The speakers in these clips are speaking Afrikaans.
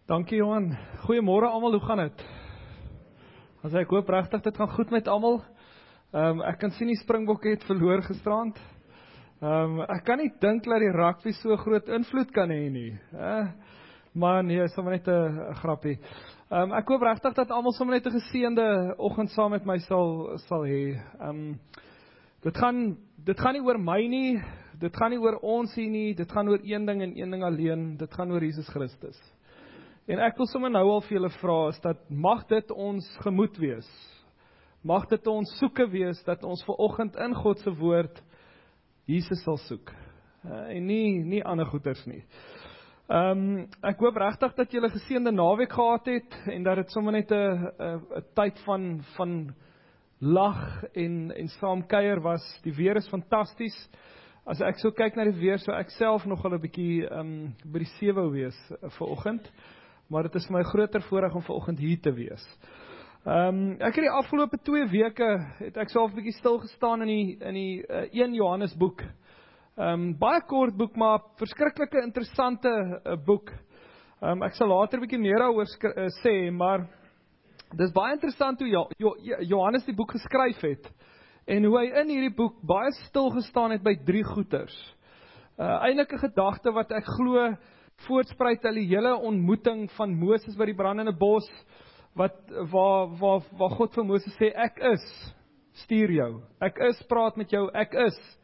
Dankie Johan. Goeiemôre almal, hoe gaan dit? Ek hoop regtig dit gaan goed met almal. Ek kan sien die Springbokke het verloor gisterand. Ek kan nie dink dat die rugby so groot invloed kan hê nie. Maar nee, is sommer net 'n grappie. Ek hoop regtig dat almal sommer net 'n geseënde oggend saam met my sal hê. Dit gaan nie oor my nie, dit gaan nie oor ons hier nie, dit gaan oor een ding en een ding alleen, dit gaan oor Jesus Christus. En ek wil sommer nou al vir julle vra, is dat mag dit ons gemoed wees, mag dit ons soeke wees, dat ons vanoggend in God se woord Jesus sal soek, en nie ander goeders nie. Ek hoop regtig dat julle geseënde naweek gehad het, en dat dit sommer net 'n tyd van lag en saam kuier was. Die weer is fantasties. As ek so kyk na die weer, so ek self nogal 'n bietjie by die see wou wees vanoggend. Maar dit is vir my groter voorreg om vanoggend hier te wees. Ek het die afgelope 2 weke, het ek so 'n bietjie stil gestaan in die 1 Johannes boek. Baie kort boek, maar verskriklike interessante boek. Ek sal later 'n bietjie meer daaroor sê, maar dis baie interessant hoe Johannes die boek geskryf het, en hoe hy in hierdie boek baie stil gestaan het by 3 goeters. Eintlik 'n gedagte wat ek glo voortspruit uit die hele ontmoeting van Moses by die brandende bos, waar God vir Moses sê, ek is, stuur jou, ek is, praat met jou, ek is,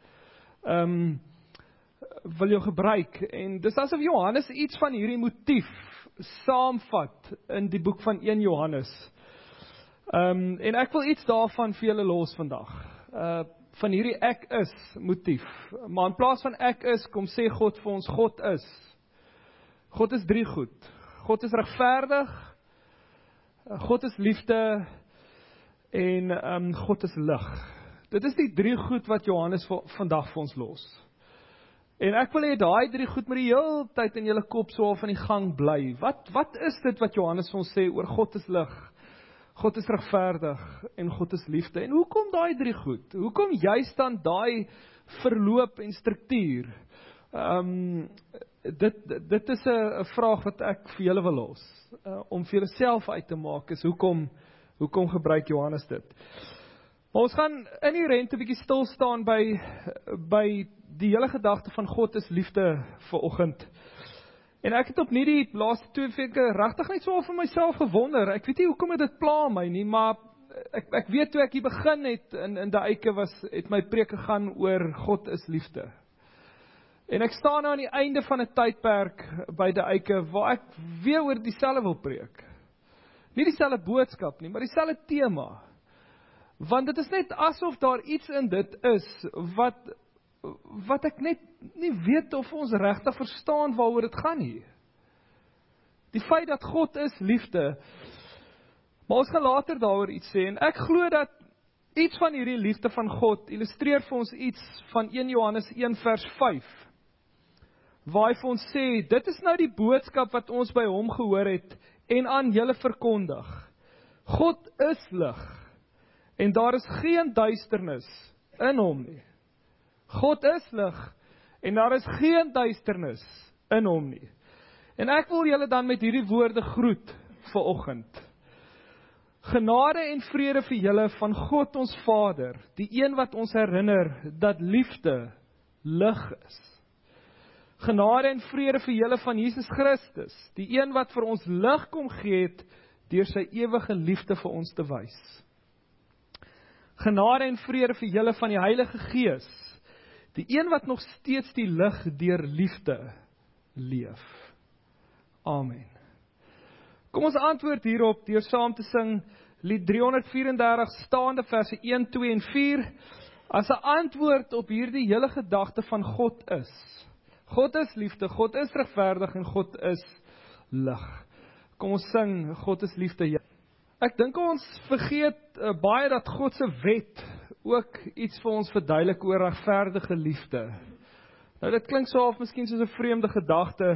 wil jou gebruik, en dis asof Johannes iets van hierdie motief saamvat in die boek van 1 Johannes, en ek wil iets daarvan vir julle los vandag, van hierdie ek is motief, maar in plaas van ek is, kom sê God vir ons, God is 3 goed. God is regverdig, God is liefde, en God is lig. Dit is die 3 goed wat Johannes vandag vir ons los. En ek wil hê daai 3 goed met die hele tyd in julle kop so al van die gang bly. Wat is dit wat Johannes vir ons sê oor God is lig, God is regverdig, en God is liefde? En hoekom daai 3 goed? Hoekom juist dan daai verloop en struktuur? Dit is 'n vraag wat ek vir julle wil los, om vir julle self uit te maak, is hoekom gebruik Johannes dit? Maar ons gaan inherent 'n bietjie stil staan by die hele gedagte van God is liefde vanoggend. En ek het op nie die laaste 2 weke regtig net so vir myself gewonder. Ek weet nie hoekom dit pla my nie, maar ek weet toe ek hier begin het in die eike het my preek gegaan oor God is liefde. En ek staan nou aan die einde van 'n tydperk by die eike waar ek weer oor dieselfde wil preek. Nie dieselfde boodskap nie, maar dieselfde tema. Want dit is net asof daar iets in dit is wat ek net nie weet of ons regtig verstaan waaroor dit gaan nie. Die feit dat God is liefde, maar ons gaan later daaroor iets sê, en ek glo dat iets van hierdie liefde van God illustreer vir ons iets van 1 Johannes 1 vers 5, waar hy vir ons sê, dit is nou die boodskap wat ons by hom gehoor het, en aan julle verkondig. God is lig, en daar is geen duisternis in hom nie. God is lig, en daar is geen duisternis in hom nie. En ek wil julle dan met hierdie woorde groet vanoggend. Genade en vrede vir julle van God ons Vader, die een wat ons herinner dat liefde lig is. Genade en vrede vir julle van Jesus Christus, die een wat vir ons lig kom gee het, deur sy ewige liefde vir ons te wys. Genade en vrede vir julle van die Heilige Gees, die een wat nog steeds die lig deur liefde leef. Amen. Kom ons antwoord hierop deur saam te sing Lied 334 staande verse 1, 2 en 4 as 'n antwoord op hierdie hele gedagte van God is. God is liefde, God is regverdig en God is lig. Kom ons sing God is liefde. Ek dink ons vergeet baie dat God se wet ook iets vir ons verduidelik oor regverdige liefde. Nou dit klink so of miskien soos 'n vreemde gedagte,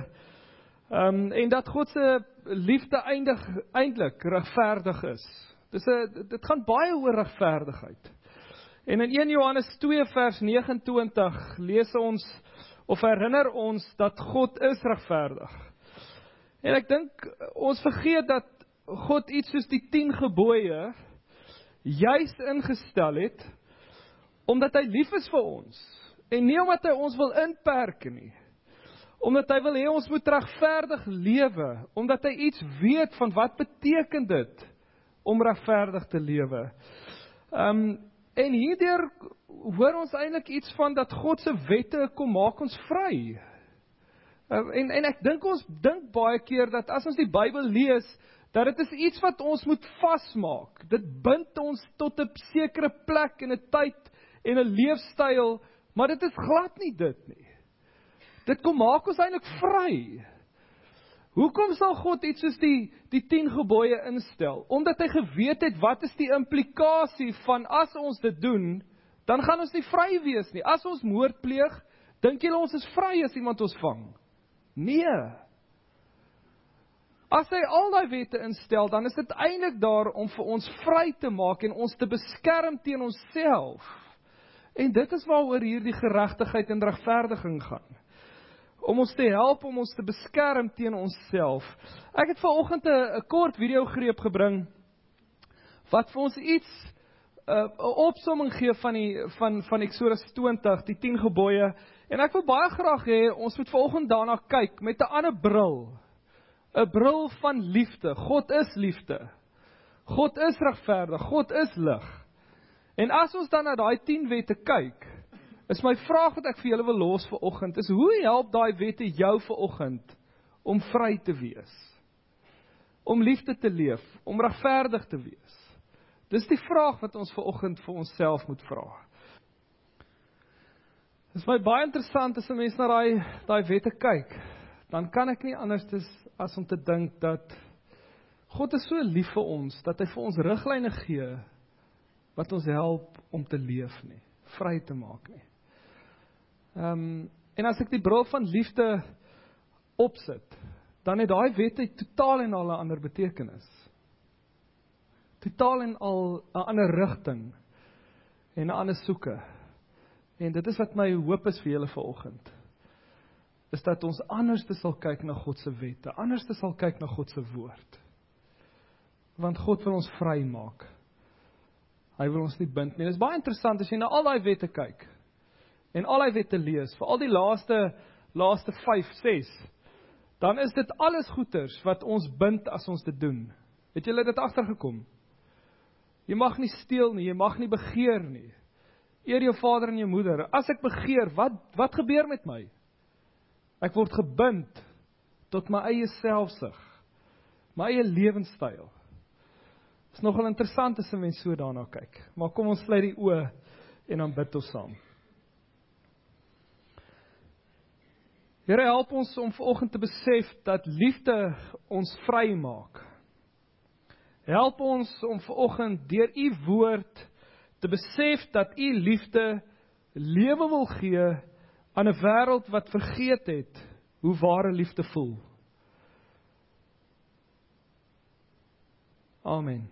en dat God se liefde eintlik regverdig is. Dit gaan baie oor regverdigheid. En in 1 Johannes 2 vers 29 lees ons of herinner ons dat God is regverdig. En ek dink, ons vergeet dat God iets soos die 10 gebooie juis ingestel het, omdat hy lief is vir ons, en nie omdat hy ons wil inperk nie, omdat hy wil hê ons moet regverdig lewe, omdat hy iets weet van wat beteken dit, om regverdig te lewe. En hierdeur hoor ons eintlik iets van dat God se wette kom maak ons vry. En ek dink ons dink baie keer dat as ons die Bybel lees, dat dit is iets wat ons moet vasmaak. Dit bind ons tot 'n sekere plek en 'n tyd en 'n leefstyl, maar dit is glad nie dit nie. Dit kom maak ons eintlik vry. Hoekom sal God iets soos die 10 gebooie instel? Omdat hy geweet het wat is die implikasie van as ons dit doen, dan gaan ons nie vry wees nie. As ons moord pleeg, dink julle ons is vry as iemand ons vang? Nee. As hy al daai wette instel, dan is dit eintlik daar om vir ons vry te maak en ons te beskerm teen onsself. En dit is waaroor hierdie geregtigheid en regverdiging gaan. Om ons te help, om ons te beskerm teen onsself. Ek het vanoggend 'n kort videogreep gebring, wat vir ons iets, 'n opsomming gee van Eksodus 20, die 10 gebooie, en ek wil baie graag hê, ons moet vanoggend daarna kyk, met 'n ander bril, 'n bril van liefde. God is liefde, God is regverdig, God is lig, en as ons dan na daai 10 wette kyk, is my vraag wat ek vir julle wil los vanoggend, is hoe help daai wette jou vanoggend om vry te wees? Om liefde te leef, om regverdig te wees? Dis die vraag wat ons vanoggend vir onsself moet vra. Dit is my baie interessant as 'n mens na daai wette kyk, dan kan ek nie anders as om te dink dat God is so lief vir ons, dat hy vir ons riglyne gee, wat ons help om te leef nie, vry te maak nie. En as ek die bril van liefde opsit, dan het daai wette totaal en al 'n ander betekenis. Totaal en al 'n ander rigting en 'n ander soeke. En dit is wat my hoop is vir julle vanoggend. Is dat ons anders sal kyk na God se wette, anders sal kyk na God se woord. Want God wil ons vry maak. Hy wil ons nie bind nie. Dit is baie interessant as jy na al daai wette kyk en al die wette lees, vir al die laaste 5, 6, dan is dit alles goeters wat ons bind as ons dit doen. Het julle dit agtergekom? Jy mag nie steel nie, jy mag nie begeer nie. Eer jou vader en jou moeder. As ek begeer, wat gebeur met my? Ek word gebind tot my eie selfsug, my eie lewenstyl. Dit is nogal interessant as 'n mens so daarna kyk. Maar kom ons sluit die oë en dan bid ons saam. Here, help ons om vanoggend te besef dat liefde ons vry maak. Help ons om vanoggend deur u woord te besef dat u liefde lewe wil gee aan 'n wêreld wat vergeet het hoe ware liefde voel. Amen.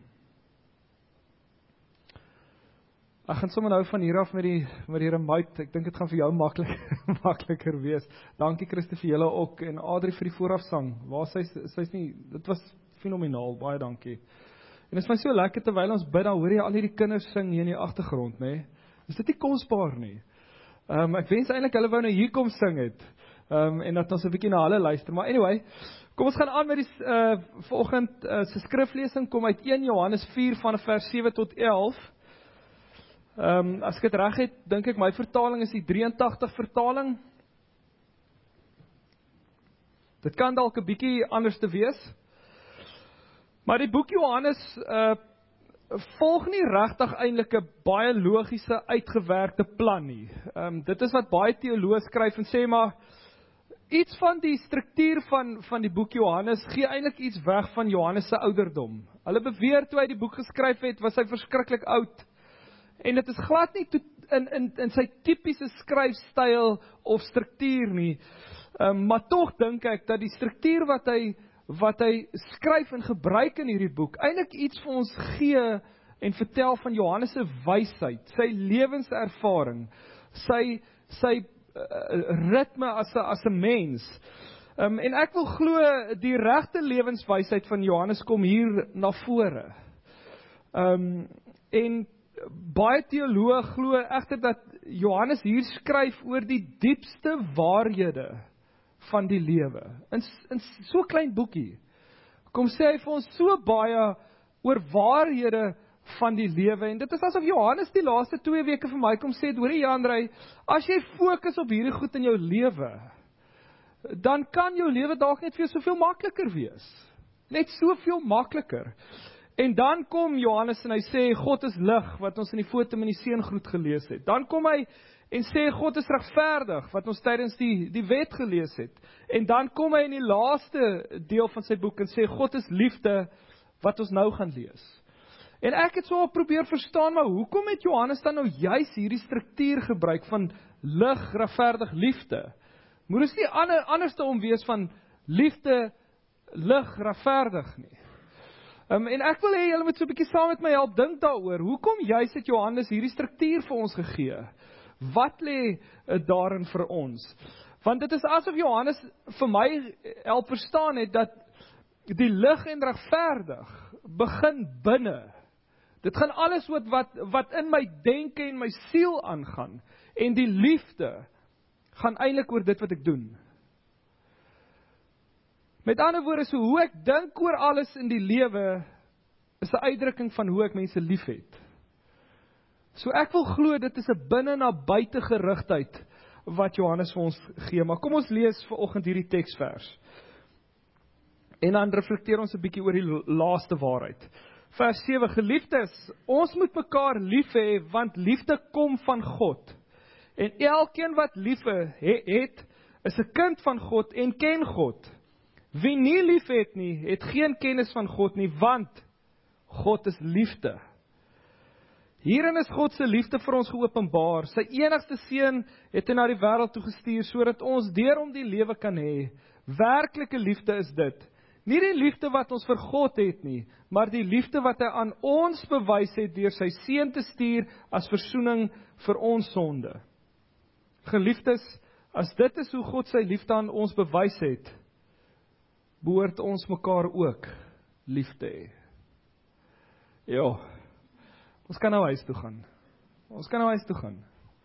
Ek gaan sommer nou van hier af met die remote. Ek dink dit gaan vir jou makliker wees. Dankie Christo vir julle ook en Adri vir die voorafsang. Waar sy's nie, dit was fenomenaal. Baie dankie. En dit is my so lekker terwyl ons bid, dan hoor jy al hierdie kinders sing hier in die agtergrond, nê? Is dit nie kosbaar nie? Ek wens eintlik hulle wou nou hier kom sing het. En dat ons 'n bietjie na hulle luister. Maar anyway, kom ons gaan aan met die vanoggend se skriflesing kom uit 1 Johannes 4 van vers 7 tot 11. As ek dit reg het, dink ek my vertaling is die 83 vertaling. Dit kan dalk 'n bietjie anders te wees. Maar die boek Johannes volg nie regtig eintlik 'n baie logiese uitgewerkte plan nie. Dit is wat baie teoloë skryf en sê maar iets van die struktuur van die boek Johannes gee eintlik iets weg van Johannes se ouderdom. Hulle beweer toe hy die boek geskryf het, was hy verskriklik oud. En dit is glad nie in sy tipiese skryfstyl of struktuur nie. Maar tog dink ek dat die struktuur wat hy skryf en gebruik in hierdie boek, eintlik iets vir ons gee en vertel van Johannes se wysheid, sy lewenservaring, sy ritme as 'n mens. En ek wil glo, die regte lewenswysheid van Johannes kom hier na vore. En baie teoloë glo egter dat Johannes hier skryf oor die diepste waarhede van die lewe. In so klein boekie, kom sê hy vir ons so baie oor waarhede van die lewe, en dit is asof Johannes die laaste 2 weke vir my kom sê, hoorie Jandrey, as jy fokus op hierdie goed in jou lewe, dan kan jou lewe dalk net vir jou soveel makliker wees. Net soveel makliker. En dan kom Johannes en hy sê, God is lig, wat ons in die foto met die seëngroet gelees het. Dan kom hy en sê, God is regverdig, wat ons tydens die wet gelees het. En dan kom hy in die laaste deel van sy boek en sê, God is liefde, wat ons nou gaan lees. En ek het so al probeer verstaan, maar hoekom het Johannes dan nou juis hierdie struktuur gebruik van lig, regverdig, liefde? Moet ons nie anderste om wees van liefde, lig, regverdig nie. En ek wil hê julle moet so 'n bietjie saam met my help dink daaroor. Hoekom juis het Johannes hierdie struktuur vir ons gegee? Wat lê daarin vir ons? Want dit is asof Johannes vir my help verstaan het dat die lig en regverdig begin binne. Dit gaan alles wat in my denke en my siel aangaan. En die liefde gaan eintlik oor dit wat ek doen. Met ander woorde, so hoe ek dink oor alles in die lewe is 'n uitdrukking van hoe ek mense liefhet. So ek wil glo dit is 'n binne na buite gerigtheid wat Johannes vir ons gee. Maar kom ons lees vanoggend hierdie teksvers. En dan reflekteer ons 'n bietjie oor die laaste waarheid. Vers 7, geliefdes, ons moet mekaar lief hê, want liefde kom van God. En elkeen wat lief het, is 'n kind van God en ken God. Wie nie lief het nie, het geen kennis van God nie, want God is liefde. Hierin is God se liefde vir ons geopenbaar. Sy enigste seun het hy na die wêreld toe gestuur, sodat ons deur hom die lewe kan hê. Werklike liefde is dit. Nie die liefde wat ons vir God het nie, maar die liefde wat hy aan ons bewys het deur sy seun te stuur as versoening vir ons sonde. Geliefdes, as dit is hoe God sy liefde aan ons bewys het, behoort ons mekaar ook lief te hê. Ja, ons kan nou huis toe gaan.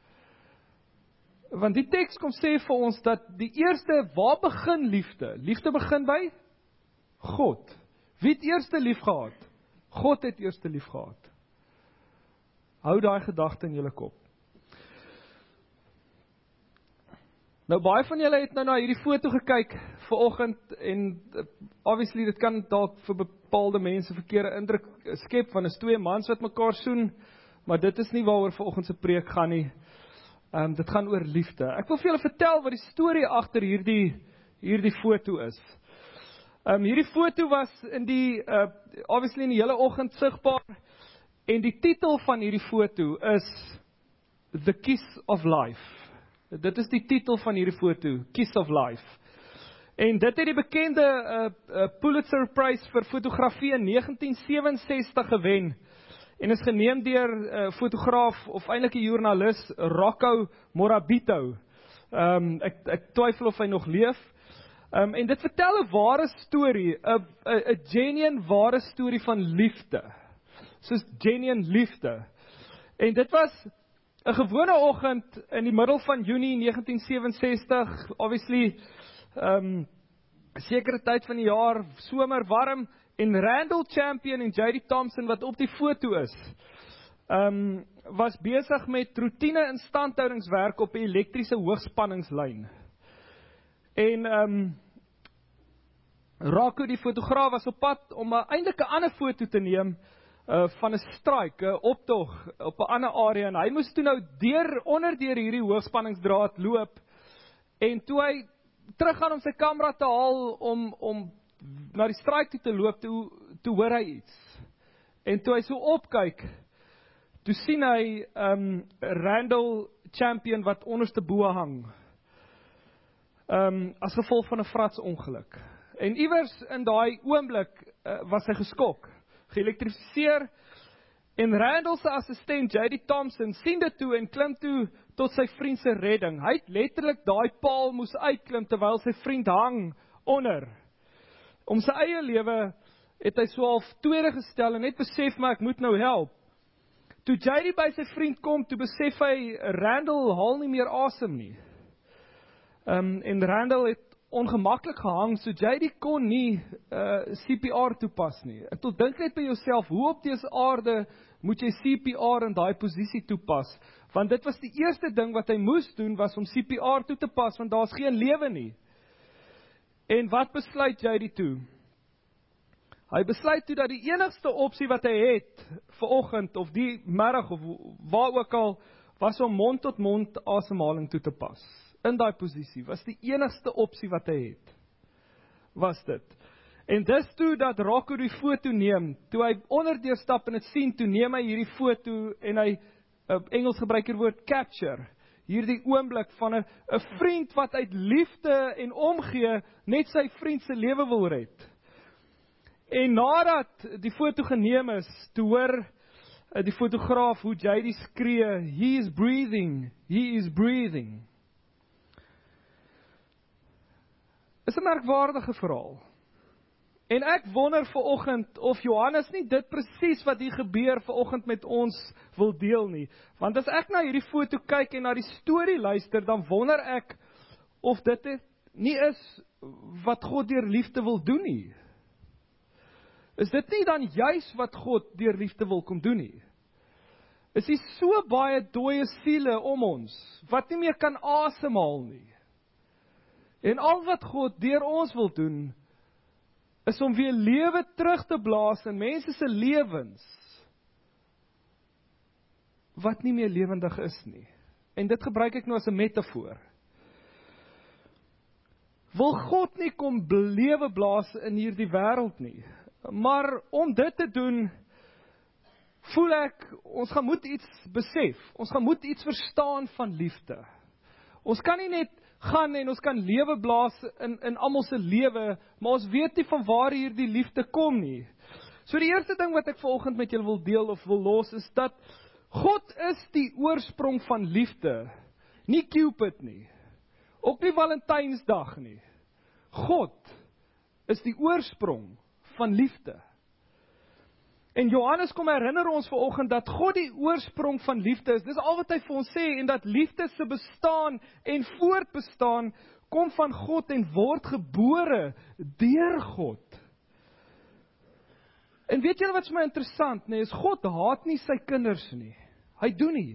Want die teks kom sê vir ons dat die eerste, waar begin liefde? Liefde begin by God. Wie het eerste lief gehad? God het eerste lief gehad. Hou daai gedagte in julle kop. Nou baie van julle het nou na hierdie foto gekyk vanoggend en obviously dit kan dalk vir bepaalde mense verkeerde indruk skep van is 2 mans wat mekaar soen, maar dit is nie waaroor vanoggend se preek gaan nie. Dit gaan oor liefde. Ek wil vir julle vertel wat die storie agter hierdie foto is. Hierdie foto was obviously in die hele oggend sigbaar en die titel van hierdie foto is The Kiss of Life. Dit is die titel van hierdie foto, Kiss of Life. En dit het die bekende Pulitzer Prize vir fotografie in 1967 gewen. En is geneem deur fotograaf of eintlik 'n joernalis Rocco Morabito. Ek twyfel of hy nog leef. En dit vertel 'n ware storie, 'n genuine ware storie van liefde. Soos genuine liefde. En dit was 'n gewone oggend in die middel van Junie 1967, obviously, sekere tyd van die jaar, somer warm, en Randall Champion en J.D. Thompson, wat op die foto is, was besig met routine instandhoudingswerk op 'n elektriese hoogspanningslyn. En Rocco, die fotograaf, was op pad om eintlik 'n ander foto te neem, van 'n straik, 'n optog op 'n ander area, en hy moes toe nou onder hierdie hoogspanningsdraad loop, en toe hy terug gaan om sy kamera te haal, om na die straik toe te loop, toe hoor hy iets, en toe hy so opkyk, toe sien hy Randall Champion wat onderste bo hang, as gevolg van 'n fratsongeluk, en iewers in daai oomblik was hy geskok, geelektrifiseer, En Randall se assistent, J.D. Thompson, sien dit toe en klim toe tot sy vriend se redding. Hy het letterlik daai paal moes uitklim terwyl sy vriend hang onder. Om sy eie lewe het hy so half tweede gestel en net besef maar ek moet nou help. Toe J.D. by sy vriend kom, toe besef hy Randall haal nie meer asem nie. En Randall het ongemaklik gehang, so J.D. kon nie CPR toepas nie. Ek wil dink net by jouself, hoe op dese aarde moet jy CPR in daai posisie toepas? Want dit was die eerste ding wat hy moes doen, was om CPR toe te pas, want daar's geen lewe nie. En wat besluit J.D. toe? Hy besluit toe dat die enigste opsie wat hy het vir oggend of die middag of waar ook al, was om mond-tot-mond asemhaling toe te pas. In daai posisie was die enigste opsie wat hy het. Was dit. En dis toe dat Rocco die foto neem, toe hy onderdeur stap en dit sien, toe neem hy hierdie foto en hy, Engels gebruik hier woord capture, hierdie oomblik van 'n vriend wat uit liefde en omgee net sy vriend se lewe wil red. En nadat die foto geneem is, toe hoor die fotograaf hoe J.D. skree, he is breathing, he is breathing. Is 'n merkwaardige verhaal. En ek wonder vanoggend of Johannes nie dit presies wat hier gebeur vanoggend met ons wil deel nie. Want as ek na hierdie foto kyk en na die storie luister, dan wonder ek of dit nie is wat God deur liefde wil doen nie. Is dit nie dan juis wat God deur liefde wil kom doen nie? Is hier so baie dooie siele om ons, wat nie meer kan asemhaal nie. En al wat God deur ons wil doen, is om weer lewe terug te blaas in mense se lewens, wat nie meer lewendig is nie. En dit gebruik ek nou as 'n metafoor. Wil God nie kom lewe blaas in hierdie wêreld nie, maar om dit te doen, voel ek, ons gaan moet iets besef, ons gaan moet iets verstaan van liefde. Ons kan nie net gaan en ons kan lewe blaas in almal se lewe, maar ons weet nie van waar hierdie liefde kom nie. So die eerste ding wat ek vanoggend met julle wil deel of wil los, is dat God is die oorsprong van liefde, nie Cupid nie, ook nie Valentynsdag nie. God is die oorsprong van liefde. En Johannes kom herinner ons vanoggend dat God die oorsprong van liefde is. Dis al wat hy vir ons sê, en dat liefde se bestaan en voortbestaan kom van God en word gebore deur God. En weet julle wat vir my interessant, nee, is God haat nie sy kinders nie. Hy doen nie.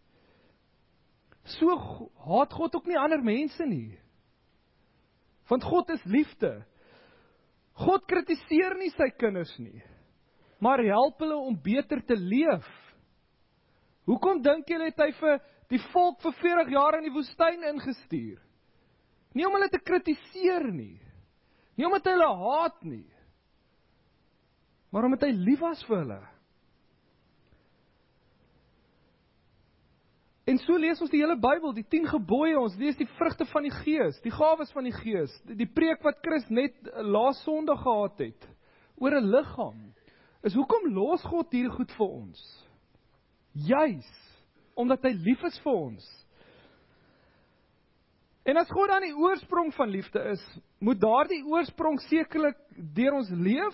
So haat God ook nie ander mense nie. Want God is liefde. God kritiseer nie sy kinders nie, maar help hulle om beter te leef. Hoekom dink julle het hy vir die volk vir 40 jaar in die woestyn ingestuur? Nie om hulle te kritiseer nie, nie omdat hy hulle haat nie, maar omdat hy lief was vir hulle. En so lees ons die hele Bybel, die 10 gebooie, ons lees die vrugte van die Gees, die gawes van die Gees, die preek wat Chris net laas Sondag gehad het, oor 'n liggaam, is hoekom los God hier goed vir ons? Juis, omdat hy lief is vir ons. En as God dan die oorsprong van liefde is, moet daardie oorsprong sekerlik deur ons leef?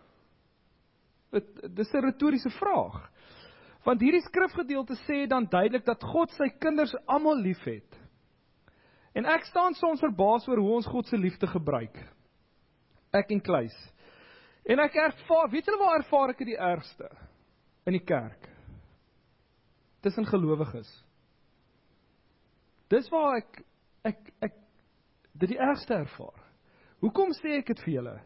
Dis 'n retoriese vraag. Want hierdie skrifgedeelte sê dan duidelik dat God sy kinders almal liefhet. En ek staan soms verbaas oor hoe ons God se liefde gebruik. Ek en Kluis. En ek ervaar, weet julle waar ervaar ek die ergste? In die kerk. Tussen gelowiges. Dis waar ek dit die ergste ervaar. Hoekom sê ek dit vir julle?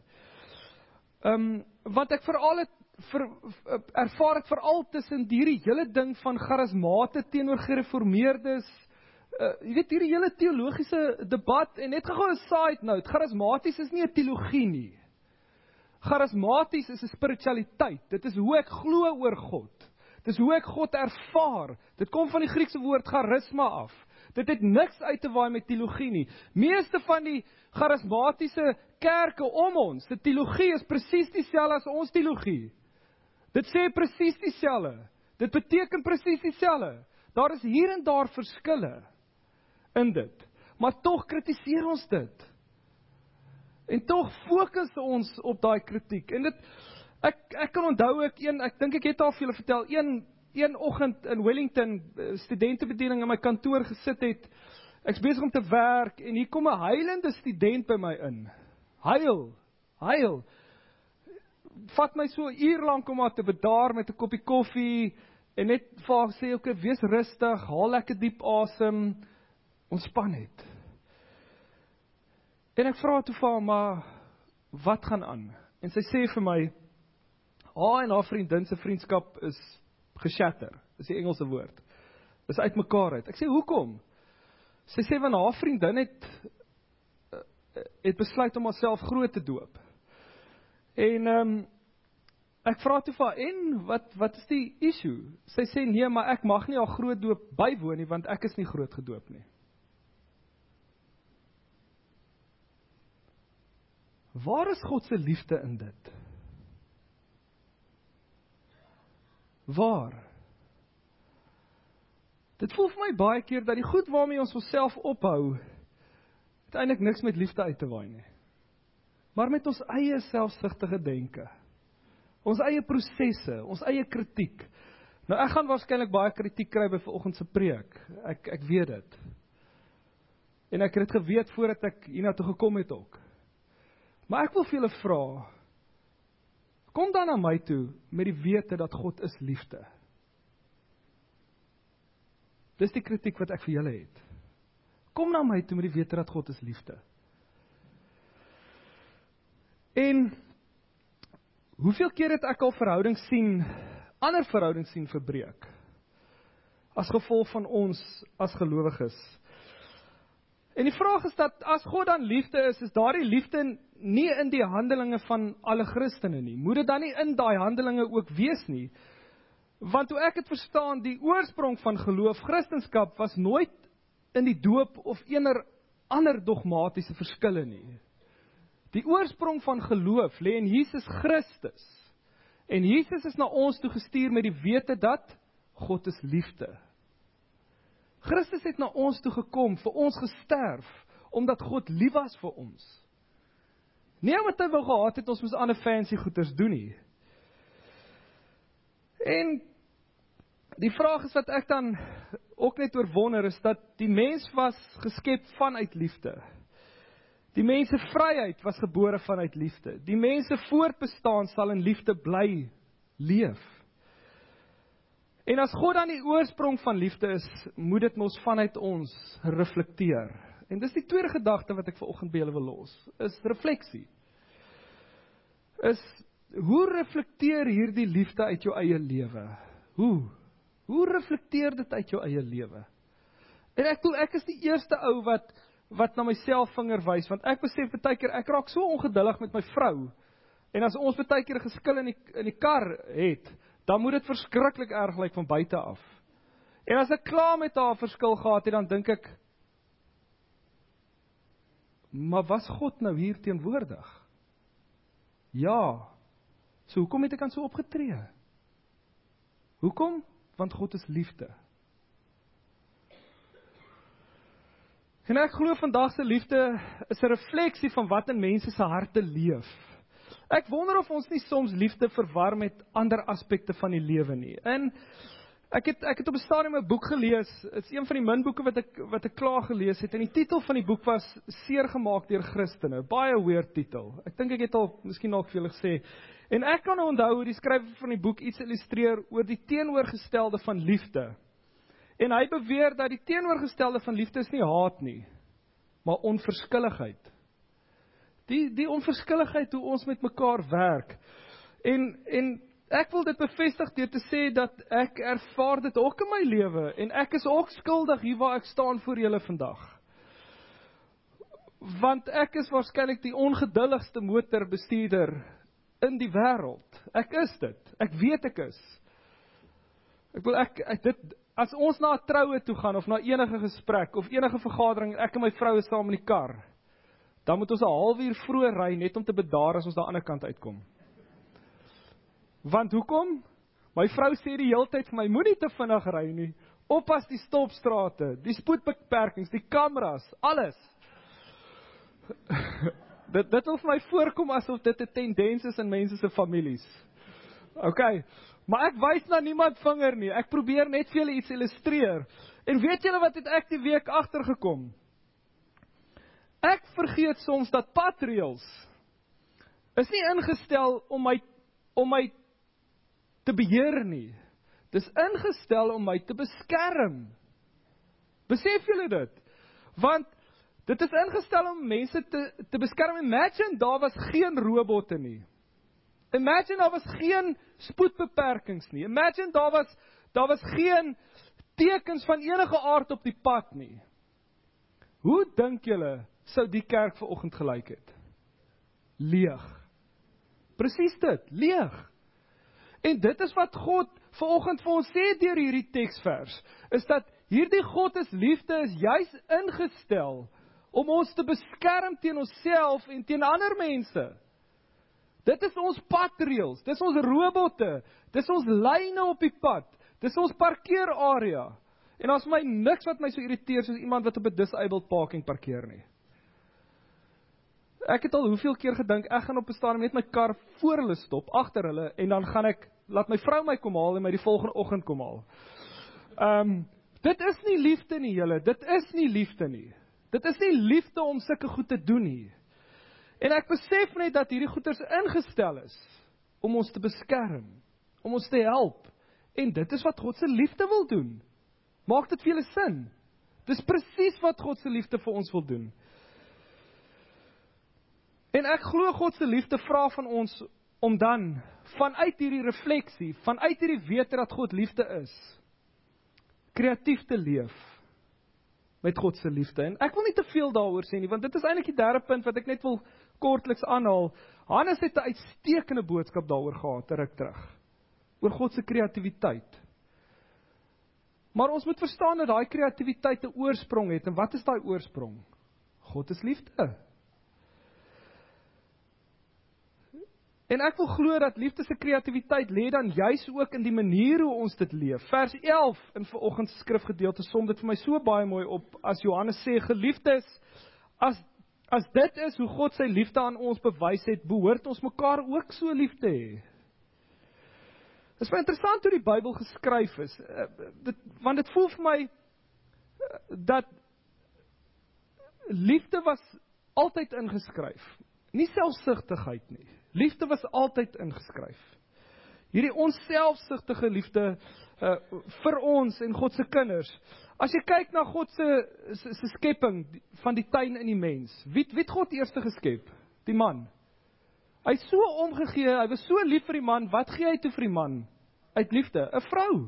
Want ek ervaar dit veral tussen hierdie hele ding van charismate teenoor gereformeerdes, jy weet hierdie hele teologiese debat, en net gou 'n side note, charismaties is nie 'n teologie nie. Charismaties is 'n spiritualiteit, dit is hoe ek glo oor God, dit is hoe ek God ervaar, dit kom van die Griekse woord charisma af, dit het niks uit te waai met teologie nie. Meeste van die charismatiese kerke om ons, die teologie is presies dieselfde as ons teologie. Dit sê presies dieselfde. Dit beteken presies dieselfde. Daar is hier en daar verskille in dit. Maar tog kritiseer ons dit. En tog fokus ons op daai kritiek. En dit, ek kan onthou, ek dink ek het al vir julle vertel, een oggend in Wellington, studentebediening in my kantoor gesit het, ek is besig om te werk, en hier kom 'n huilende student by my in. Huil. Vat my so 'n uur lank om haar te bedaar met 'n koppie koffie, en net vir haar sê, okay, wees rustig, haal lekker diep asem, ontspan net. En ek vra toe vir haar, maar wat gaan aan? En sy sê vir my, haar en haar vriendin se vriendskap is geshatter, is die Engelse woord, is uitmekaar uit. Ek sê, hoekom? Sy sê, want haar vriendin het besluit om haarself groot te doop. En ek vra toe vir haar, en wat is die issue? Sy sê, nee, maar ek mag nie haar groot doop bywoon nie, want ek is nie groot gedoop nie. Waar is God se liefde in dit? Waar? Dit voel vir my baie keer dat die goed waarmee ons onsself ophou, uiteindelik niks met liefde uit te waai nie. Maar met ons eie selfsugtige denke, ons eie prosesse, ons eie kritiek. Nou ek gaan waarskynlik baie kritiek kry by vanoggend se preek. Ek weet dit. En ek het dit geweet voordat ek hiernatoe gekom het ook. Maar ek wil vir julle vra, kom dan na my toe met die wete dat God is liefde. Dis die kritiek wat ek vir julle het. Kom na my toe met die wete dat God is liefde. En hoeveel keer het ek al ander verhoudings sien verbreek, as gevolg van ons as gelowiges? En die vraag is dat, as God dan liefde is daardie liefde nie in die handelinge van alle Christene nie. Moet dit dan nie in daai handelinge ook wees nie? Want hoe ek het verstaan, die oorsprong van geloof, Christendom, was nooit in die doop of ander dogmatiese verskille nie. Die oorsprong van geloof lê in Jesus Christus. En Jesus is na ons toe gestuur met die wete dat God is liefde. Christus het na ons toe gekom, vir ons gesterf, omdat God lief was vir ons. Nie omdat hy wou gehad het, ons moes ander fancy goeders doen nie. En die vraag is wat ek dan ook net oor wonder, is dat die mens was geskep vanuit liefde. Die mens se vryheid was gebore vanuit liefde. Die mens se voortbestaan sal in liefde bly leef. En as God dan die oorsprong van liefde is, moet dit mos vanuit ons reflekteer. En dis die tweede gedagte wat ek vanoggend by julle wil los, is refleksie. Hoe reflekteer hierdie liefde uit jou eie lewe? Hoe reflekteer dit uit jou eie lewe? En ek is die eerste ou wat na myself vinger wys, want ek besef baie keer, ek raak so ongeduldig met my vrou, en as ons baie keer 'n geskil in die kar het, dan moet dit verskriklik erg lyk van buite af. En as ek klaar met haar verskil gehad het, dan dink ek, maar was God nou hier teenwoordig? Ja. So hoekom het ek dan so opgetree? Hoekom? Want God is liefde. En ek glo vandag se liefde is 'n refleksie van wat in mense se harte leef. Ek wonder of ons nie soms liefde verwar met ander aspekte van die lewe nie. En ek het op 'n stadium 'n boek gelees, dit is een van die min boeke wat ek klaar gelees het, en die titel van die boek was Seer gemaak deur Christene, baie weird titel. Ek dink ek het al miskien al vir julle gesê. En ek kan onthou hoe die skrywer van die boek iets illustreer oor die teenoorgestelde van liefde. En hy beweer dat die teenoorgestelde van liefde is nie haat nie, maar onverskilligheid. Die onverskilligheid hoe ons met mekaar werk. En ek wil dit bevestig deur te sê dat ek ervaar dit ook in my lewe, en ek is ook skuldig hier waar ek staan voor julle vandag. Want ek is waarskynlik die ongeduldigste motorbestuurder in die wêreld. Ek is dit. Ek weet ek is. As ons na 'n troue toe gaan, of na enige gesprek, of enige vergadering, ek en my vrou is saam in die kar, dan moet ons 'n halfuur vroeër ry, net om te bedaar as ons daar aan die ander kant uitkom. Want hoekom? My vrou sê die hele tyd vir my, moenie te vinnig ry nie. Oppas die stopstrate, die spoedbeperkings, die kameras, alles. dit wil vir my voorkom asof dit 'n tendens is in mense se families. Okay, maar ek wys na niemand vinger nie. Ek probeer net vir julle iets illustreer. En weet julle wat het ek die week agtergekom? Ek vergeet soms dat padreëls is nie ingestel om my te beheer nie. Dis ingestel om my te beskerm. Besef julle dit? Want dit is ingestel om mense te beskerm. Imagine daar was geen robotte nie. Imagine daar was geen spoedbeperkings nie. Imagine daar was geen tekens van enige aard op die pad nie. Hoe dink julle sou die kerk vanoggend gelyk het? Leeg. Presies dit, leeg. En dit is wat God vanoggend vir ons sê deur hierdie teksvers, is dat hierdie God is liefde is juis ingestel om ons te beskerm teen onsself en teen ander mense. Dit is ons padreëls, dis ons robotte, dis ons lyne op die pad, dis ons parkeerarea. En daar's my niks wat my so irriteer soos iemand wat op 'n disabled parking parkeer nie. Ek het al hoeveel keer gedink, ek gaan op 'n stadium net my kar voor hulle stop, agter hulle, en dan gaan ek, laat my vrou my kom haal en my die volgende oggend kom haal. Dit is nie liefde nie, julle, dit is nie liefde nie. Dit is nie liefde om sulke goed te doen nie. En ek besef net dat hierdie goeders ingestel is om ons te beskerm, om ons te help. En dit is wat God se liefde wil doen. Maak dit vir julle sin? Dis presies wat God se liefde vir ons wil doen. En ek glo God se liefde vra van ons om dan vanuit hierdie refleksie, vanuit hierdie wete dat God liefde is, kreatief te leef met God se liefde. En ek wil nie te veel daaroor sê nie, want dit is eintlik die derde punt wat ek net wil kortliks aanhaal. Hannes het 'n uitstekende boodskap daaroor gehad, ruk terug, oor God se kreatiwiteit. Maar ons moet verstaan dat daai kreatiwiteit 'n oorsprong het, en wat is daai oorsprong? God is liefde. En ek wil glo dat liefde se kreatiwiteit lê dan juis ook in die manier hoe ons dit leef. Vers 11 in vanoggend se skrifgedeelte som dit vir my so baie mooi op, as Johannes sê, geliefdes, as dit is hoe God sy liefde aan ons bewys het, behoort ons mekaar ook so lief te hê. Dit is baie interessant hoe die Bybel geskryf is, want dit voel vir my dat liefde was altyd ingeskryf, nie selfsugtigheid nie. Liefde was altyd ingeskryf. Hierdie onselfsugtige liefde vir ons en God se kinders. As jy kyk na God se skepping van die tuin in die mens, wie het God eers geskep? Die man. Hy het so omgegee, hy was so lief vir die man, wat gee hy toe vir die man? Uit liefde, 'n vrou.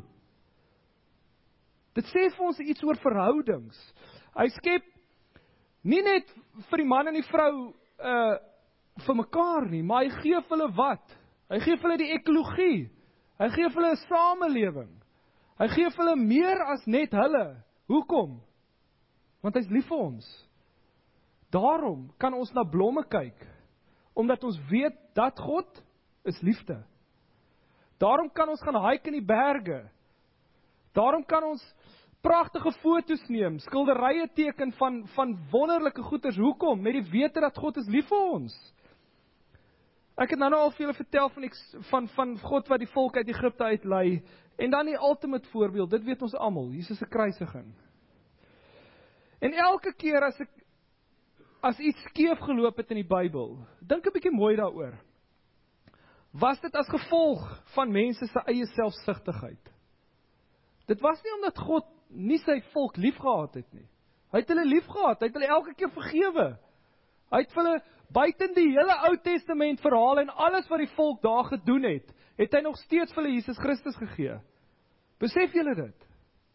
Dit sê vir ons iets oor verhoudings. Hy skep nie net vir die man en die vrou vir mekaar nie, maar hy gee vir hulle wat? Hy gee vir hulle die ekologie. Hy gee vir hulle 'n samelewing. Hy gee vir hulle meer as net hulle. Hoekom? Want hy's lief vir ons. Daarom kan ons na blomme kyk, omdat ons weet dat God is liefde. Daarom kan ons gaan hike in die berge. Daarom kan ons pragtige foto's neem, skilderye teken van wonderlike goeders. Hoekom? Met die wete dat God is lief vir ons. Ek het nou al vir julle vertel van God wat die volk uit Egipte uitlei, en dan die ultimate voorbeeld, dit weet ons almal, Jesus se kruisiging. En elke keer as iets skeef geloop het in die Bybel, dink 'n bietjie mooi daaroor. Was dit as gevolg van mense se eie selfsugtigheid? Dit was nie omdat God nie sy volk liefgehad het nie. Hy het hulle liefgehad, hy het hulle elke keer vergewe. Hy het vir hulle buiten die hele Ou Testament verhaal en alles wat die volk daar gedoen het hy nog steeds vir hulle Jesus Christus gegee. Besef julle dit?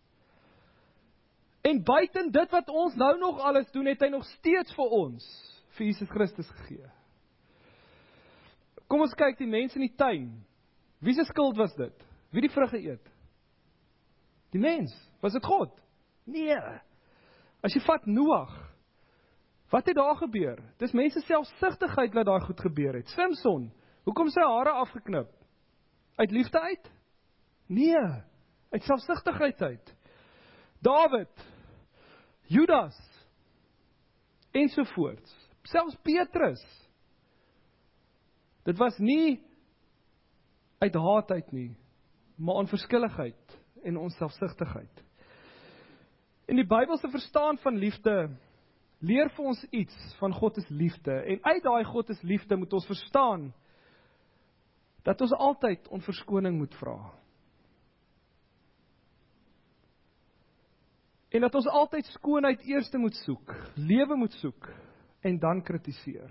En buiten dit wat ons nou nog alles doen, het hy nog steeds vir ons, vir Jesus Christus gegee. Kom ons kyk die mense in die tuin. Wie se skuld was dit? Wie die vrug geëet? Die mens. Was dit God? Nee. As jy vat Noag, wat het daar gebeur? Dis mense selfsugtigheid wat daar goed gebeur het. Samson, hoekom sy hare afgeknip? Uit liefde uit? Nee, uit selfsugtigheid uit. Dawid, Judas, ensovoorts. Selfs Petrus. Dit was nie uit haat uit nie, maar onverskilligheid en onselfsugtigheid. En die Bybelse verstaan van liefde leer vir ons iets van God is liefde. En uit daai God is liefde moet ons verstaan dat ons altyd om verskoning moet vra. En dat ons altyd skoonheid eers moet soek, lewe moet soek en dan kritiseer.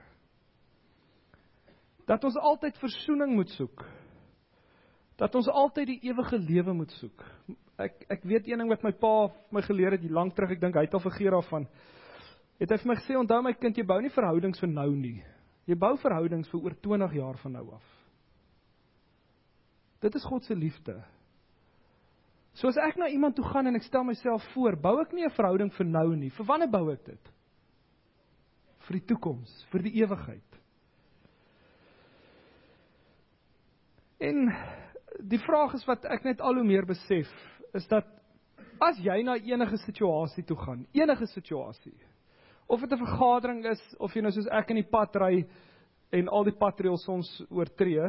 Dat ons altyd versoening moet soek. Dat ons altyd die ewige lewe moet soek. Ek weet een ding wat my pa my geleer het hier lank terug, ek dink hy het al vergeet daarvan. Het hy vir my gesê, onthou my kind, jy bou nie verhoudings vir nou nie. Jy bou verhoudings vir oor 20 jaar van nou af. Dit is God se liefde. So as ek na iemand toe gaan en ek stel myself voor, bou ek nie 'n verhouding vir nou nie. Vir wanneer bou ek dit? Vir die toekoms, vir die ewigheid. En die vraag is wat ek net al hoe meer besef, is dat as jy na enige situasie toe gaan, enige situasie, of dit 'n vergadering is, of jy nou soos ek in die pad ry en al die padreëls soms oortree,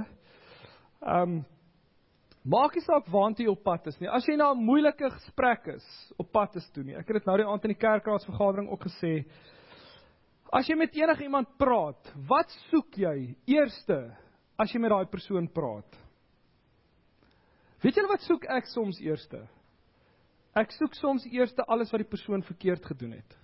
maak nie saak waantoe jy op pad is nie. As jy na 'n moeilike gesprek is, op pad is toe nie. Ek het dit nou die aand in die kerkraadsvergadering ook gesê. As jy met enige iemand praat, wat soek jy eerste as jy met daai persoon praat? Weet julle wat soek ek soms eerste? Ek soek soms eerste alles wat die persoon verkeerd gedoen het.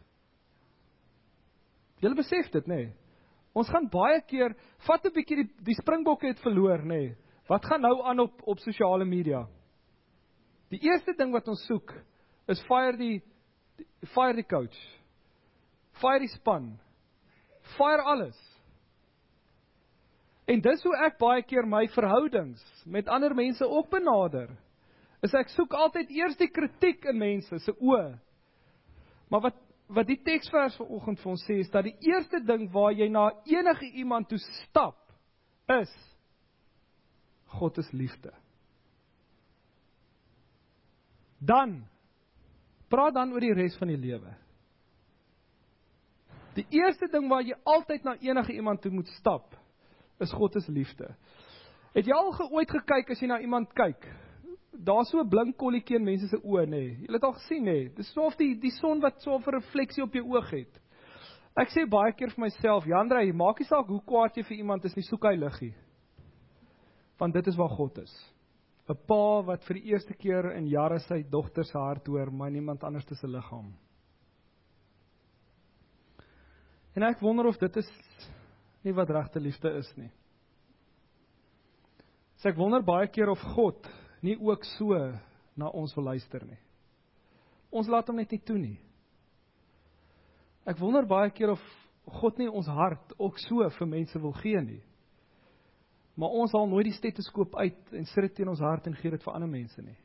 Julle besef dit, nê? Ons gaan baie keer, vat 'n bietjie die Springbokke het verloor, nê? Wat gaan nou aan op sosiale media? Die eerste ding wat ons soek, is fire die coach, fire die span, fire alles. En dis hoe ek baie keer my verhoudings met ander mense ook benader, is ek soek altyd eers die kritiek in mense se oë. Maar wat die teksvers vanoggend vir ons sê, is dat die eerste ding waar jy na enige iemand toe stap, is God is liefde. Dan, praat dan oor die res van die lewe. Die eerste ding waar jy altyd na enige iemand toe moet stap, is God is liefde. Het jy al ooit gekyk as jy na iemand kyk? Daar so 'n blink kolletjie in mense se oë, nê. Jy het al gesien, nê. Dis soof die son wat so 'n refleksie op jou oog het. Ek sê baie keer vir myself, Jandrey, maak nie saak hoe kwaad jy vir iemand is nie, soek hy liggie. Want dit is waar God is. 'n Pa wat vir die eerste keer in jare sy dogter se hart hoor, maar niemand anders te se liggaam. En ek wonder of dit is nie wat regte liefde is nie. So ek wonder baie keer of God nie ook so na ons wil luister nie. Ons laat hom net nie toe nie. Ek wonder baie keer of God nie ons hart ook so vir mense wil gee nie. Maar ons haal nooit die stetoskoop uit en sit dit teen ons hart en gee dit vir ander mense nie.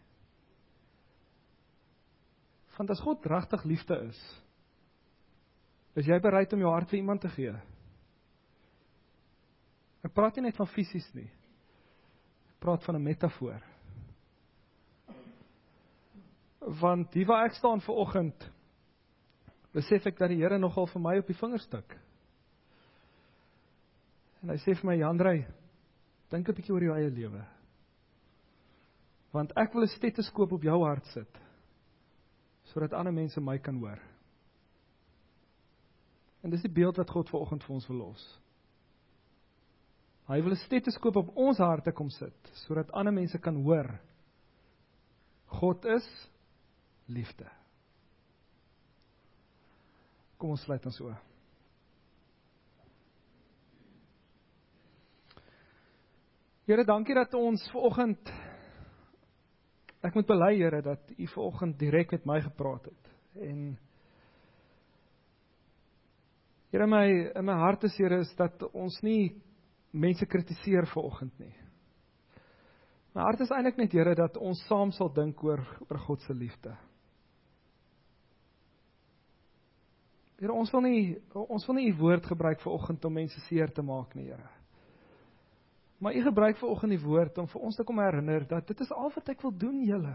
Want as God regtig liefde is jy bereid om jou hart vir iemand te gee? Ek praat nie net van fisies nie. Ek praat van 'n metafoor. Want hier waar ek staan vanoggend, besef ek dat die Here nogal vir my op die vinger stik. En hy sê vir my, Jandrey, dink 'n bietjie oor jou eie lewe. Want ek wil 'n stetoskoop op jou hart sit, sodat ander mense my kan hoor. En dis die beeld wat God vanoggend vir ons wil los. Hy wil 'n stetoskoop op ons harte kom sit, sodat ander mense kan hoor. God is liefde. Kom ons sluit ons oë. Here, dankie dat ons vanoggend, ek moet bely, Here, dat U vanoggend direk met my gepraat het. En Here, in my hart is, Here, is dat ons nie mense kritiseer vanoggend nie. My hart is eintlik net, Here, dat ons saam sal dink oor God se liefde. Here, ons wil nie U woord gebruik vanoggend om mense seer te maak nie, Here. Maar U gebruik vanoggend die woord om vir ons te kom herinner dat dit is al wat ek wil doen, julle.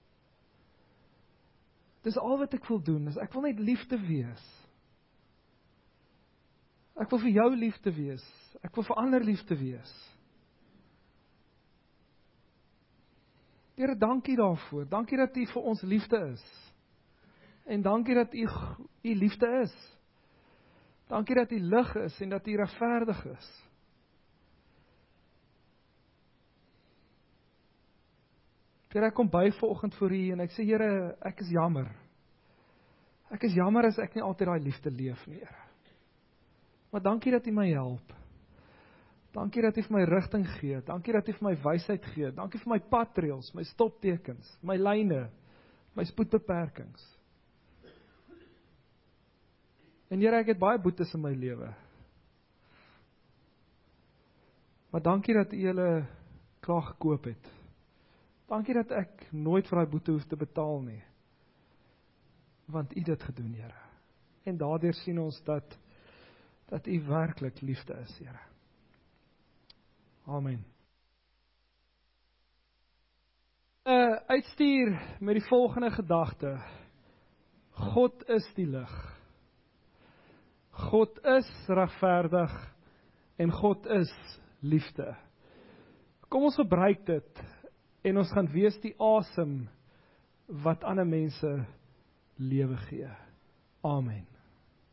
Dis al wat ek wil doen, is ek wil net liefde wees. Ek wil vir jou liefde wees. Ek wil vir ander liefde wees. Here, dankie daarvoor. Dankie dat U vir ons liefde is. En dankie dat U liefde is. Dankie dat U lig is en dat U regverdig is. Here, ek kom by vanoggend voor U en ek sê, Here, ek is jammer. Ek is jammer as ek nie altyd daai liefde leef nie, Here. Maar dankie dat U my help. Dankie dat U vir my rigting gee. Dankie dat U vir my wysheid gee. Dankie vir my padreëls, my stoptekens, my lyne, my spoedbeperkings. En Here, ek het baie boetes in my lewe. Maar dankie dat U hulle klaar gekoop het. Dankie dat ek nooit vir daai boete hoef te betaal nie. Want U dit gedoen, Here. En daardeur sien ons dat U werklik liefde is, Here. Amen. Uitstuur met die volgende gedagte. God is die lig. God is regverdig en God is liefde. Kom ons gebruik dit en ons gaan wees die asem wat ander mense lewe gee. Amen.